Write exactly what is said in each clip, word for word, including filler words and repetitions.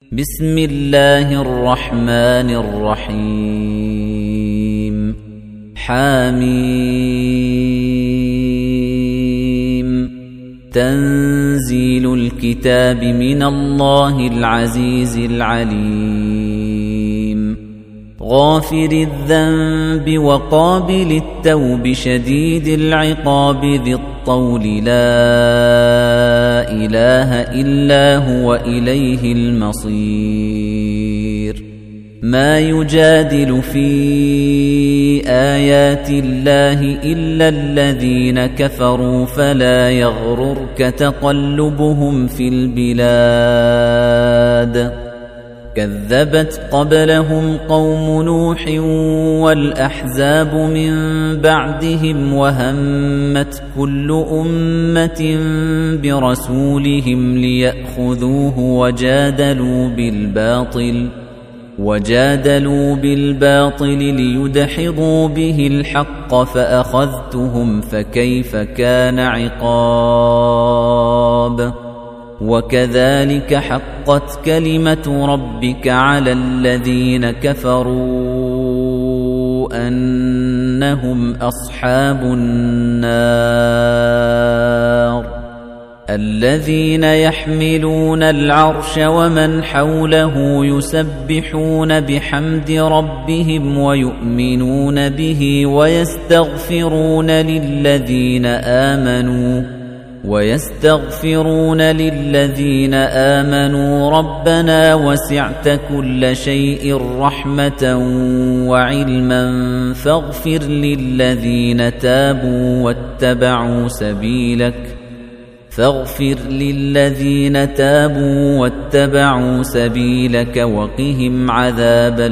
بسم الله الرحمن الرحيم حميم تنزيل الكتاب من الله العزيز العليم غافر الذنب وقابل التوب شديد العقاب ذي الطول لا إله إلا هو إليه المصير ما يجادل في آيات الله إلا الذين كفروا فلا يغررك تقلبهم في البلاد كذبت قبلهم قوم نوح والأحزاب من بعدهم وهمت كل أمة برسولهم ليأخذوه وجادلوا بالباطل وجادلوا بالباطل ليدحضوا به الحق فأخذتهم فكيف كان عقاب وكذلك حقت كلمة ربك على الذين كفروا أنهم أصحاب النار الذين يحملون العرش ومن حوله يسبحون بحمد ربهم ويؤمنون به ويستغفرون للذين آمنوا ويستغفرون للذين آمنوا ربنا وسعت كل شيء رحمة وعلما فاغفر للذين تابوا واتبعوا سبيلك فاغفر للذين تابوا واتبعوا سبيلك وقهم عذاب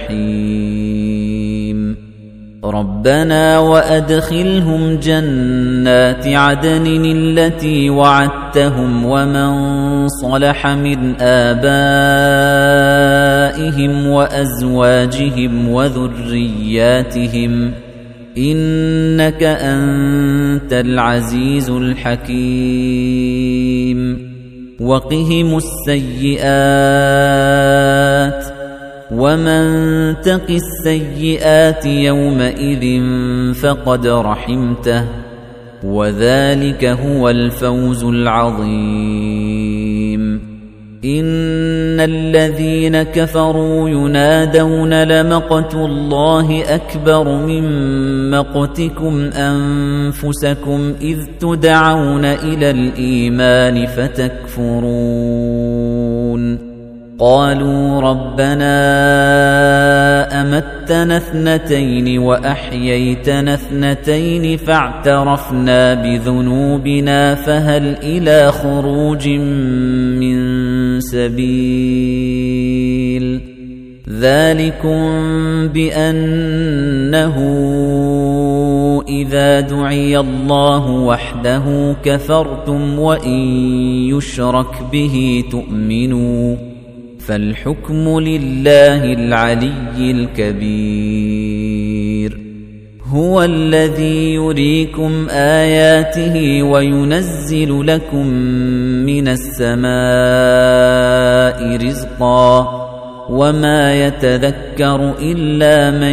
الجحيم ربنا وأدخلهم جنات عدن التي وعدتهم ومن صلح من آبائهم وأزواجهم وذرياتهم إنك أنت العزيز الحكيم وقهم السيئات ومن تق السيئات يومئذ فقد رحمته وذلك هو الفوز العظيم إن الذين كفروا ينادون لمقت الله أكبر من مقتكم أنفسكم إذ تدعون إلى الإيمان فتكفرون قالوا ربنا أمتنا اثنتين وأحييتنا اثنتين فاعترفنا بذنوبنا فهل إلى خروج من سبيل ذلكم بأنه إذا دعي الله وحده كفرتم وإن يشرك به تؤمنوا فالحكم لله العلي الكبير هو الذي يريكم آياته وينزل لكم من السماء رزقا وما يتذكر إلا من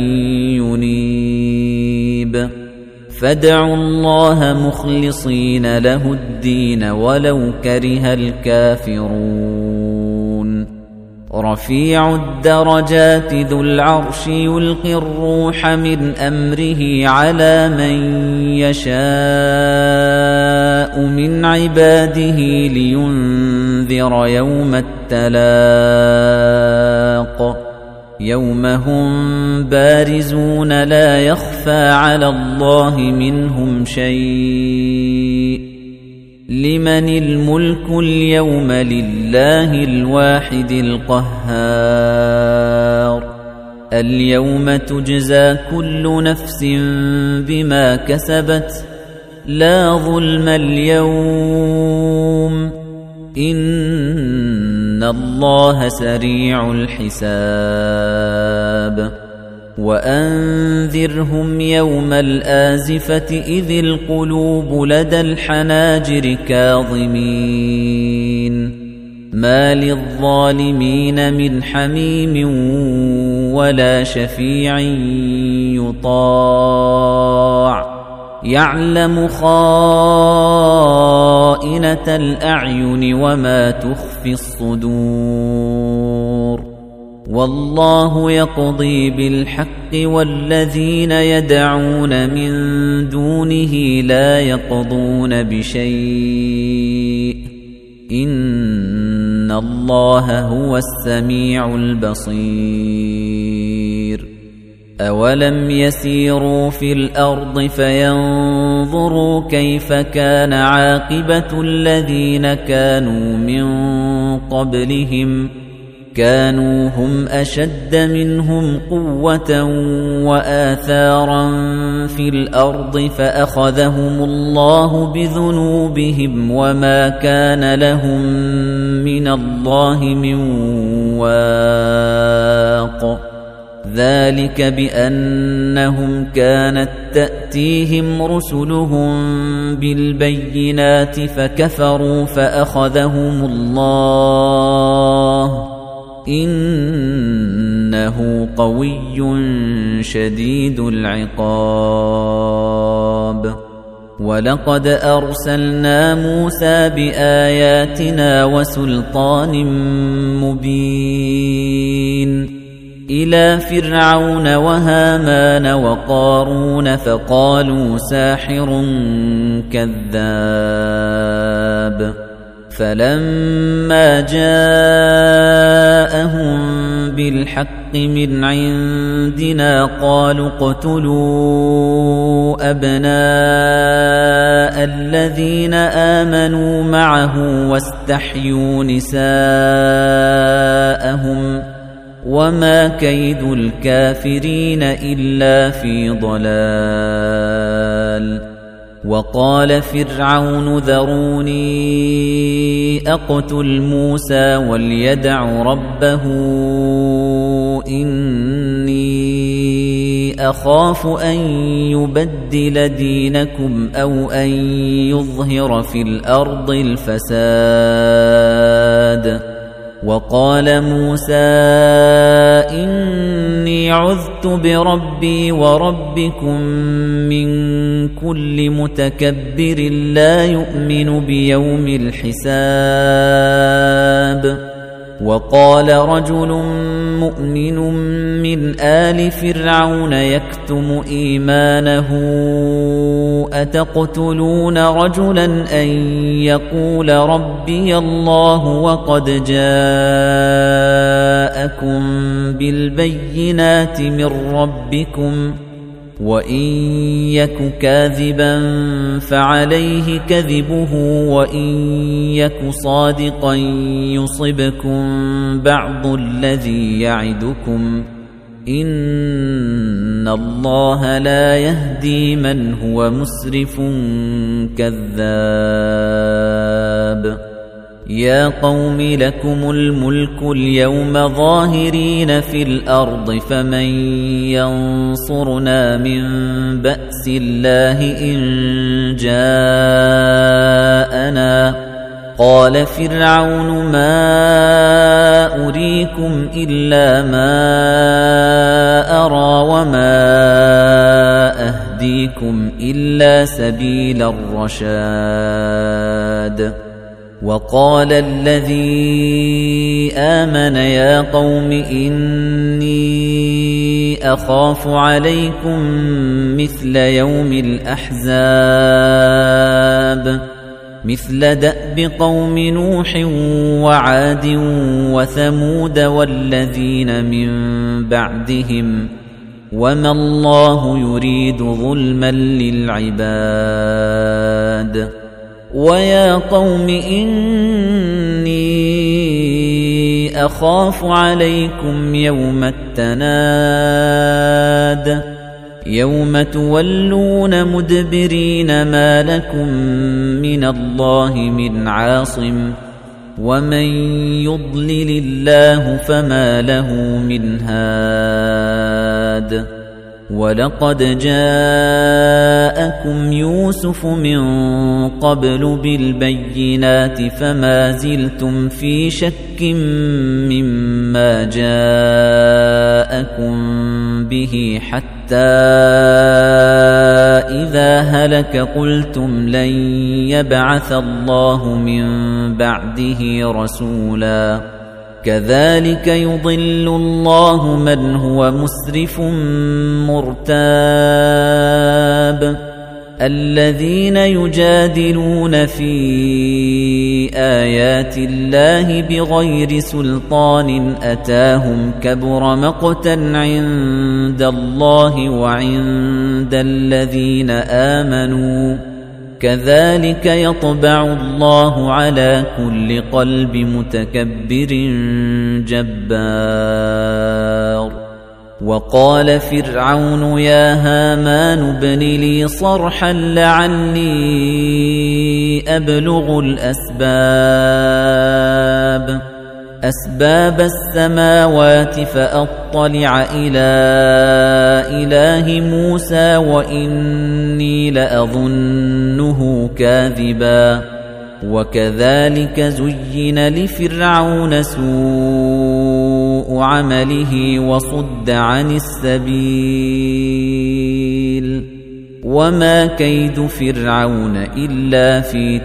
ينيب فادعوا الله مخلصين له الدين ولو كره الكافرون رفيع الدرجات ذو العرش يلقي الروح من أمره على من يشاء من عباده لينذر يوم التلاق يوم هم بارزون لا يخفى على الله منهم شيء لمن الملك اليوم لله الواحد القهار اليوم تجزى كل نفس بما كسبت لا ظلم اليوم إن الله سريع الحساب وأنذرهم يوم الآزفة إذ القلوب لدى الحناجر كاظمين ما للظالمين من حميم ولا شفيع يطاع يعلم خائنة الأعين وما تخفي الصدور والله يقضي بالحق والذين يدعون من دونه لا يقضون بشيء إن الله هو السميع البصير أولم يسيروا في الأرض فينظروا كيف كان عاقبة الذين كانوا من قبلهم كانوا هم أشد منهم قوة وآثارا في الأرض فأخذهم الله بذنوبهم وما كان لهم من الله من واق ذلك بأنهم كانت تأتيهم رسلهم بالبينات فكفروا فأخذهم الله إنه قوي شديد العقاب ولقد أرسلنا موسى بآياتنا وسلطان مبين إلى فرعون وهامان وقارون فقالوا ساحر كذاب فلما جاءهم بالحق من عندنا قالوا اقتلوا أبناء الذين آمنوا معه واستحيوا نساءهم وما كيد الكافرين إلا في ضلال وقال فرعون ذروني أقتل موسى وليدع ربه إني أخاف أن يبدل دينكم أو أن يظهر في الأرض الفساد وقال موسى إني عذت بربي وربكم من كل متكبر لا يؤمن بيوم الحساب وقال رجل مؤمن من آل فرعون يكتم إيمانه أتقتلون رجلا أن يقول ربي الله وقد جاءكم بالبينات من ربكم وإن يك كاذبا فعليه كذبه وإن يك صادقا يصبكم بعض الذي يعدكم إن الله لا يهدي من هو مسرف كذاب يا قوم لكم الملك اليوم ظاهرين في الأرض فمن ينصرنا من بأس الله إن جاءنا قال فرعون ما أريكم إلا ما أرى وما أهديكم إلا سبيل الرشاد وقال الذي آمن يا قوم إني أخاف عليكم مثل يوم الأحزاب مثل دأب قوم نوح وعاد وثمود والذين من بعدهم وما الله يريد ظلما للعباد ويا قوم إني أخاف عليكم يوم التناد يوم تولون مدبرين ما لكم من الله من عاصم ومن يضلل الله فما له من هاد وَلَقَدْ جَاءَكُمْ يُوسُفُ مِنْ قَبْلُ بِالْبَيِّنَاتِ فَمَا زِلْتُمْ فِي شَكٍّ مِّمَّا جَاءَكُمْ بِهِ حَتَّى إِذَا هَلَكَ قُلْتُمْ لَنْ يَبْعَثَ اللَّهُ مِنْ بَعْدِهِ رَسُولًا كَذَلِكَ يُضِلُّ اللَّهُ مَنْ هُوَ مُسْرِفٌ مُرْتَابٌ الَّذِينَ يُجَادِلُونَ فِي آيَاتِ اللَّهِ بِغَيْرِ سُلْطَانٍ أَتَاهُمْ كَبُرَ مَقْتًا عِندَ اللَّهِ وَعِندَ الَّذِينَ آمَنُوا كَذَلِكَ يَطْبَعُ اللَّهُ عَلَى كُلِّ قَلْبِ مُتَكَبِّرٍ جَبَّارٍ وَقَالَ فِرْعَوْنُ يَا هَامَانُ ابْنِ لِي صَرْحًا لَعَلِّي أَبْلُغُ الْأَسْبَابَ أَسْبَابَ السَّمَاوَاتِ فَأَطَّلِعَ إِلَى إِلَٰهِ مُوسَى وَإِنِّي لَأَظُنُّهُ كَاذِبًا وَكَذَلِكَ زُيِّنَ لِفِرْعَوْنَ سُوءُ عَمَلِهِ وَصُدَّ عَنِ السَّبِيلِ وَمَا كَيْدُ فِرْعَوْنَ إِلَّا فِي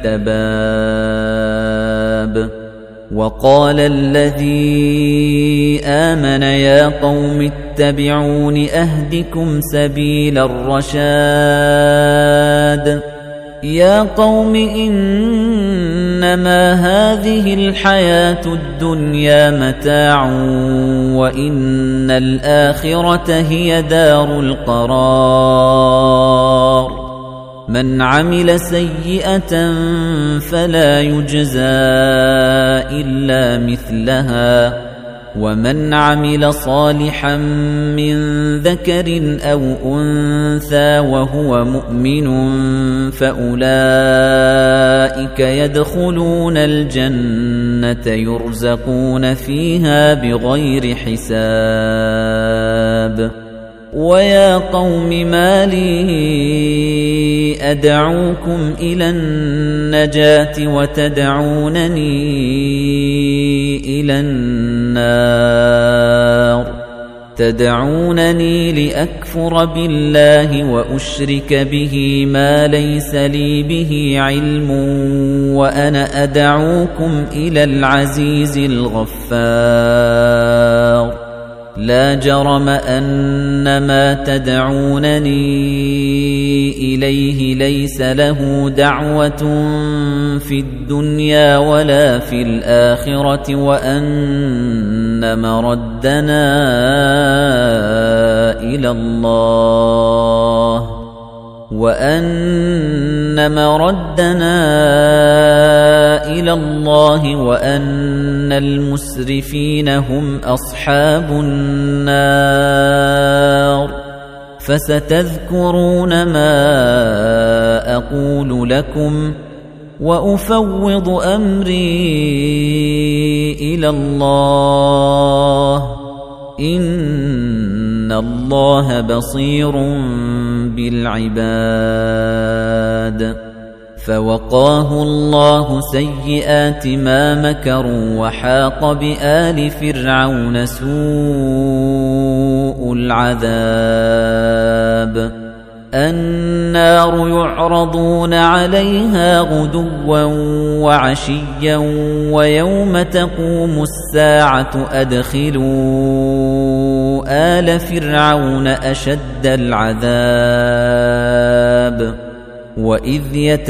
تَبَابٍ وَقَالَ الَّذِي آمَنَ يَا قَوْمِ اتَّبِعُونِ أَهْدِكُمْ سَبِيلَ الرَّشَادِ يَا قَوْمِ إِنَّمَا هَذِهِ الْحَيَاةُ الدُّنْيَا مَتَاعٌ وَإِنَّ الْآخِرَةَ هِيَ دَارُ الْقَرَارِ مَنْ عَمِلَ سَيِّئَةً فَلَا يُجْزَى إِلَّا مِثْلَهَا وَمَنْ عَمِلَ صَالِحًا مِنْ ذَكَرٍ أَوْ أُنْثَى وَهُوَ مُؤْمِنٌ فَأُولَئِكَ يَدْخُلُونَ الْجَنَّةَ يُرْزَقُونَ فِيهَا بِغَيْرِ حِسَابٍ وَيَا قَوْمِ مَا لِي أَدْعُوكُمْ إِلَى النَّجَاةِ وَتَدْعُونَنِي إِلَى النَّارِ تَدْعُونَنِي لِأَكْفُرَ بِاللَّهِ وَأُشْرِكَ بِهِ مَا لَيْسَ لِي بِهِ عِلْمٌ وَأَنَا أَدْعُوكُمْ إِلَى الْعَزِيزِ الْغَفَّارِ لا جرم أن ما تدعونني إليه ليس له دعوة في الدنيا ولا في الآخرة وأن مردنا إلى الله وأن مردنا إلى الله وأن المسرفين هم أصحاب النار فستذكرون ما أقول لكم وأفوض أمري إلى الله إن الله بصير بالعباد فوقاه الله سيئات ما مكروا وحاق بآل فرعون سوء العذاب النار يعرضون عليها غدوا وعشيا ويوم تقوم الساعة أدخلوا آل فرعون أشد العذاب وَإِذْ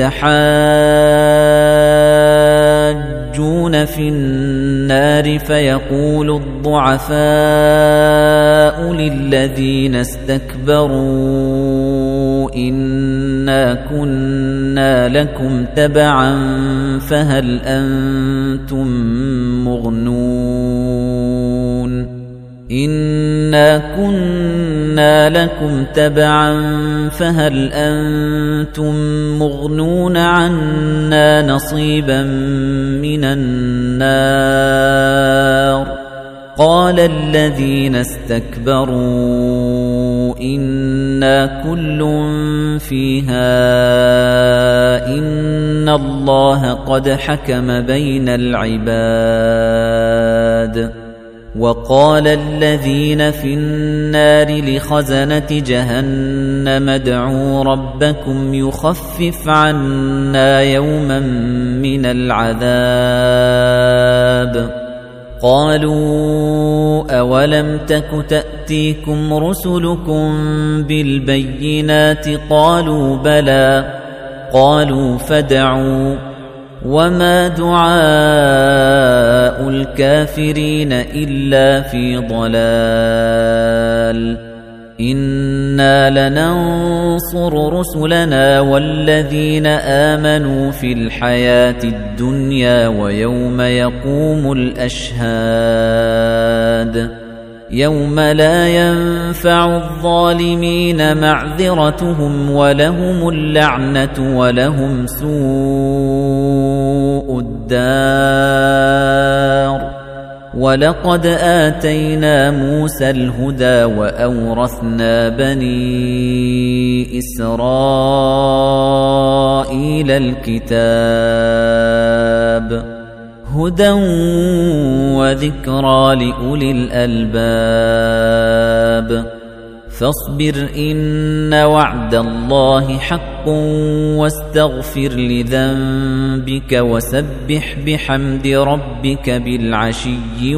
يَتَحَاجُّونَ فِي النَّارِ فَيَقُولُ الضُّعَفَاءُ لِلَّذِينَ اسْتَكْبَرُوا إِنَّا كُنَّا لَكُمْ تَبَعًا فَهَلْ أَنْتُمْ مُغْنُونَ إِنَّا كُنَّا لَكُمْ تَبَعًا فَهَلْ أَنْتُمْ مُغْنُونَ عَنَّا نَصِيبًا مِنَ النَّارِ قال الذين استكبروا إنا كل فيها إن الله قد حكم بين العباد وقال الذين في النار لخزنة جهنم ادعوا ربكم يخفف عنا يوما من العذاب قالوا أولم تك تأتيكم رسلكم بالبينات قالوا بلى قالوا فادعوا وما دعاء الكافرين إلا في ضلال إنا لننصر رسلنا والذين آمنوا في الحياة الدنيا ويوم يقوم الأشهاد يوم لا ينفع الظالمين معذرتهم ولهم اللعنة ولهم سوء الدار ولقد آتينا موسى الهدى وأورثنا بني إسرائيل الكتاب هدى وذكرى لأولي الألباب فاصبر إن وعد الله حق واستغفر لذنبك وسبح بحمد ربك بالعشي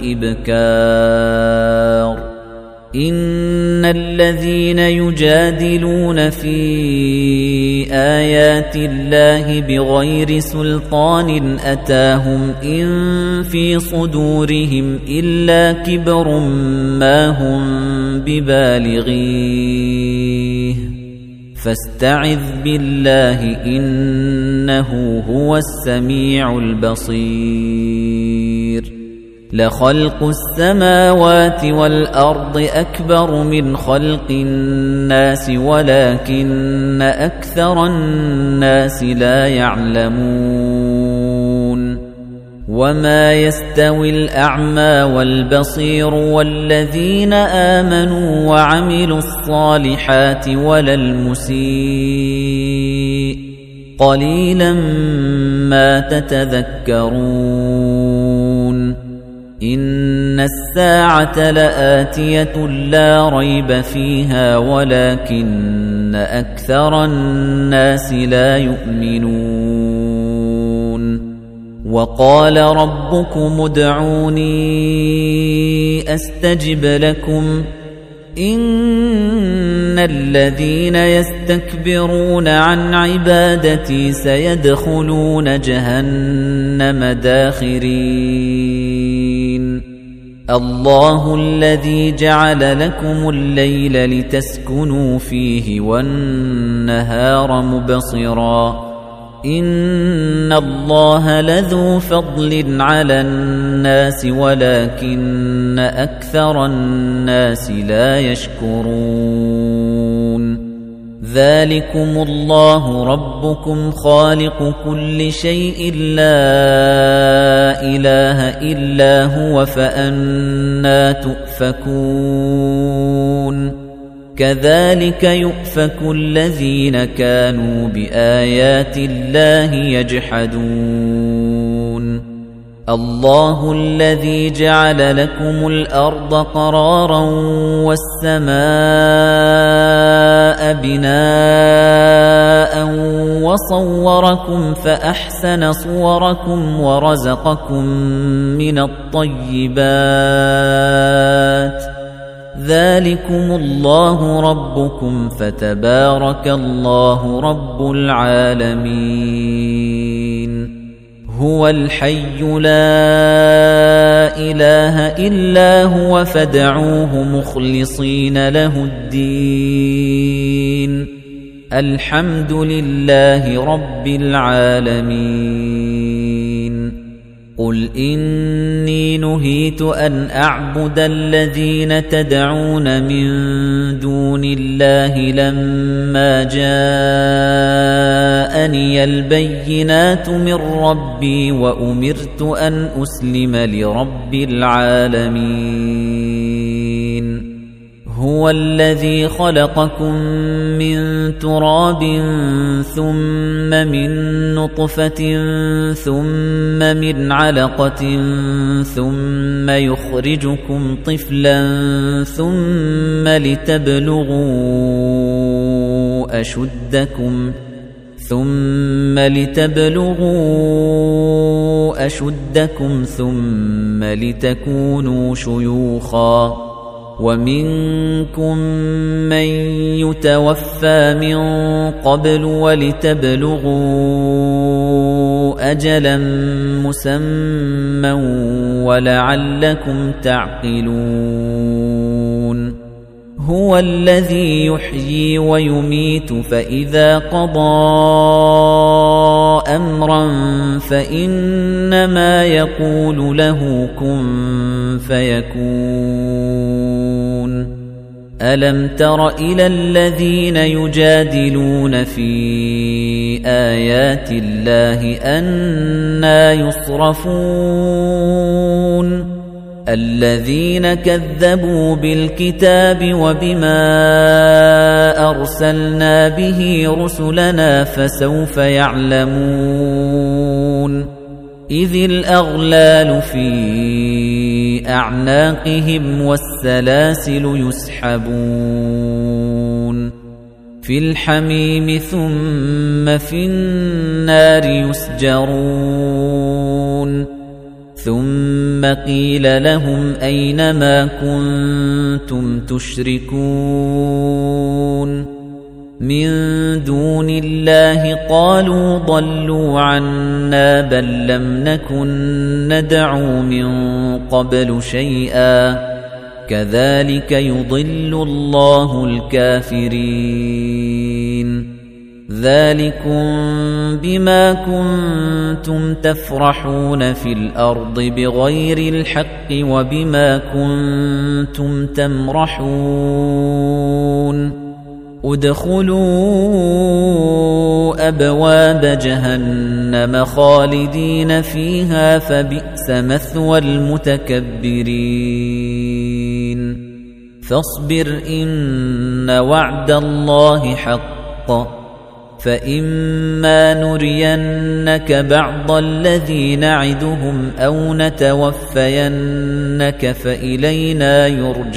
والإبكار إن الذين يجادلون في آيات الله بغير سلطان أتاهم إن في صدورهم إلا كبر ما هم ببالغيه فاستعذ بالله إنه هو السميع البصير لخلق السماوات والأرض أكبر من خلق الناس ولكن أكثر الناس لا يعلمون وما يستوي الأعمى والبصير والذين آمنوا وعملوا الصالحات ولا المسيء قليلا ما تتذكرون إن الساعة لآتية لا ريب فيها ولكن أكثر الناس لا يؤمنون وقال ربكم ادعوني أستجب لكم إن الذين يستكبرون عن عبادتي سيدخلون جهنم داخرين الله الذي جعل لكم الليل لتسكنوا فيه والنهار مبصرا إن الله لذو فضل على الناس ولكن أكثر الناس لا يشكرون ذلكم الله ربكم خالق كل شيء لا إله إلا هو فأنى تؤفكون كذلك يؤفك الذين كانوا بآيات الله يجحدون الله الذي جعل لكم الأرض قرارا والسماء بناء وصوركم فأحسن صوركم ورزقكم من الطيبات ذلكم الله ربكم فتبارك الله رب العالمين هو الحي لا إله إلا هو فادعوه مخلصين له الدين الحمد لله رب العالمين قُلْ إِنِّي نُهِيتُ أَنْ أَعْبُدَ الَّذِينَ تَدْعُونَ مِن دُونِ اللَّهِ لَمَّا جَاءَنِيَ الْبَيِّنَاتُ مِن رَّبِّي وَأُمِرْتُ أَنْ أُسْلِمَ لِرَبِّ الْعَالَمِينَ هُوَ الَّذِي خَلَقَكُم مِّن تُرَابٍ ثُمَّ مِن نُّطْفَةٍ ثُمَّ مِنْ عَلَقَةٍ ثُمَّ يُخْرِجُكُمْ طِفْلًا ثُمَّ لِتَبْلُغُوا أَشُدَّكُمْ ثُمَّ لِتَبْلُغُوا أَشُدَّكُمْ ثُمَّ لِتَكُونُوا شُيُوخًا وَمِنكُم مَّن يُتَوَفَّى مِن قَبْلُ وَلِتَبْلُغُوا أَجَلًا مُّسَمًّى وَلَعَلَّكُمْ تَعْقِلُونَ هُوَ الَّذِي يُحْيِي وَيُمِيتُ فَإِذَا قَضَىٰ أَمْرًا فَإِنَّمَا يَقُولُ لَهُ كُن فَيَكُونُ أَلَمْ تَرَ إِلَى الَّذِينَ يُجَادِلُونَ فِي آيَاتِ اللَّهِ أَنَّىٰ يُصْرَفُونَ الَّذِينَ كَذَّبُوا بِالْكِتَابِ وَبِمَا أَرْسَلْنَا بِهِ رُسُلَنَا فَسَوْفَ يَعْلَمُونَ إِذِ الْأَغْلَالُ فِي أَعْنَاقِهِمْ وَالسَّلَاسِلُ يُسْحَبُونَ فِي الْحَمِيمِ ثُمَّ فِي النَّارِ يُسْجَرُونَ ثُمَّ قِيلَ لَهُمْ أَيْنَ مَا كُنتُمْ تُشْرِكُونَ مِن دُونِ اللَّهِ قَالُوا ضَلُّوا عَنَّا بَل لَّمْ نَكُن نَّدْعُو مِن قَبْلُ شَيْئًا كَذَلِكَ يُضِلُّ اللَّهُ الْكَافِرِينَ ذَلِكُمْ بِمَا كُنتُمْ تَفْرَحُونَ فِي الْأَرْضِ بِغَيْرِ الْحَقِّ وَبِمَا كُنتُمْ تَمْرَحُونَ ادْخُلُوا أَبْوَابَ جَهَنَّمَ خَالِدِينَ فِيهَا فَبِئْسَ مَثْوَى الْمُتَكَبِّرِينَ فَاصْبِرْ إِنَّ وَعْدَ اللَّهِ حَقٌّ فَإِمَّا نُرِيَنَّكَ بَعْضَ الَّذِي نَعِدُهُمْ أَوْ نَتَوَفَّيَنَّكَ فَإِلَيْنَا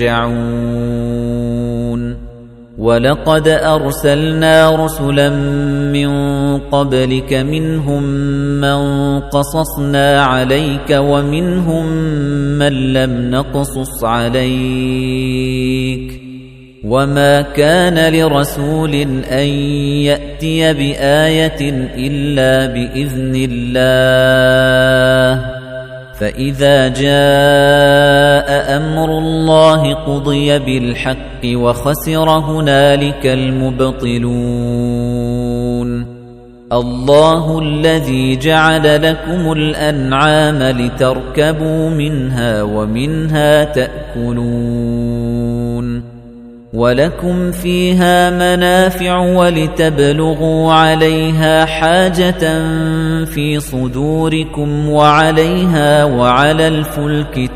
يُرْجَعُونَ وَلَقَدْ أَرْسَلْنَا رُسُلًا مِّن قَبْلِكَ مِنْهُم مَّن قَصَصْنَا عَلَيْكَ وَمِنْهُم مَّن لَّمْ نَقْصُصْ عَلَيْكَ وَمَا كَانَ لِرَسُولٍ أَن يَأْتِيَ بِآيَةٍ إِلَّا بِإِذْنِ اللَّهِ فَإِذَا جَاءَ أَمْرُ اللَّهِ قُضِيَ بِالْحَقِّ وَخَسِرَ هُنَالِكَ الْمُبْطِلُونَ اللَّهُ الَّذِي جَعَلَ لَكُمُ الْأَنْعَامَ لِتَرْكَبُوا مِنْهَا وَمِنْهَا تَأْكُلُونَ وَلَكُمْ فِيهَا مَنَافِعُ وَلِتَبْلُغُوا عَلَيْهَا حَاجَةً فِي صُدُورِكُمْ وَعَلَيْهَا وَعَلَى الْفُلْكِ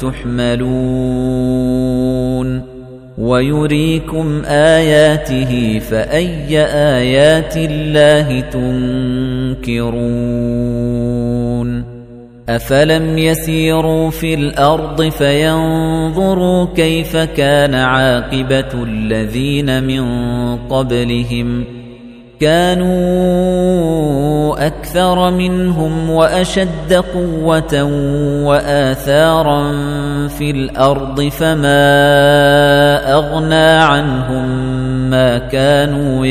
تُحْمَلُونَ وَيُرِيكُمْ آيَاتِهِ فَأَيَّ آيَاتِ اللَّهِ تُنكِرُونَ أَفَلَمْ يَسِيرُوا فِي الْأَرْضِ فَيَنظُرُوا كَيْفَ كَانَ عَاقِبَةُ الَّذِينَ مِن قَبْلِهِمْ كَانُوا أَكْثَرَ مِنْهُمْ وَأَشَدَّ قُوَّةً وَآثَارًا فِي الْأَرْضِ فَمَا أَغْنَى عَنْهُمْ مَا كَانُوا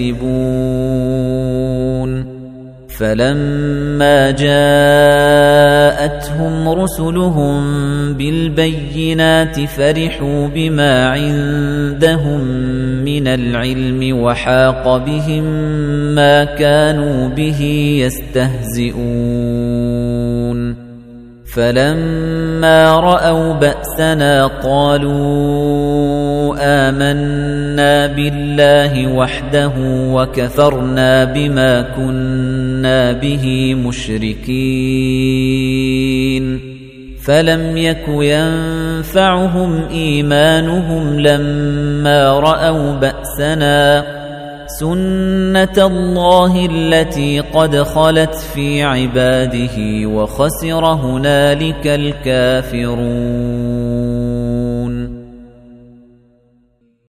يَكْسِبُونَ فَلَمَّا جَاءَتْهُمْ رُسُلُهُم بِالْبَيِّنَاتِ فَرِحُوا بِمَا عِندَهُم مِّنَ الْعِلْمِ وَحَاقَ بِهِم مَّا كَانُوا بِهِ يَسْتَهْزِئُونَ فَلَمَّا رَأَوْا بَأْسَنَا قَالُوا آمَنَّا بِاللَّهِ وَحْدَهُ وَكَفَرْنَا بِمَا كُنَّا بِهِ مُشْرِكِينَ فَلَمْ يَكُ يَنفَعُهُمْ إِيمَانُهُمْ لَمَّا رَأَوْا بَأْسَنَا سُنَّةَ اللَّهِ الَّتِي قَدْ خَلَتْ فِي عِبَادِهِ وَخَسِرَ هُنَالِكَ الْكَافِرُونَ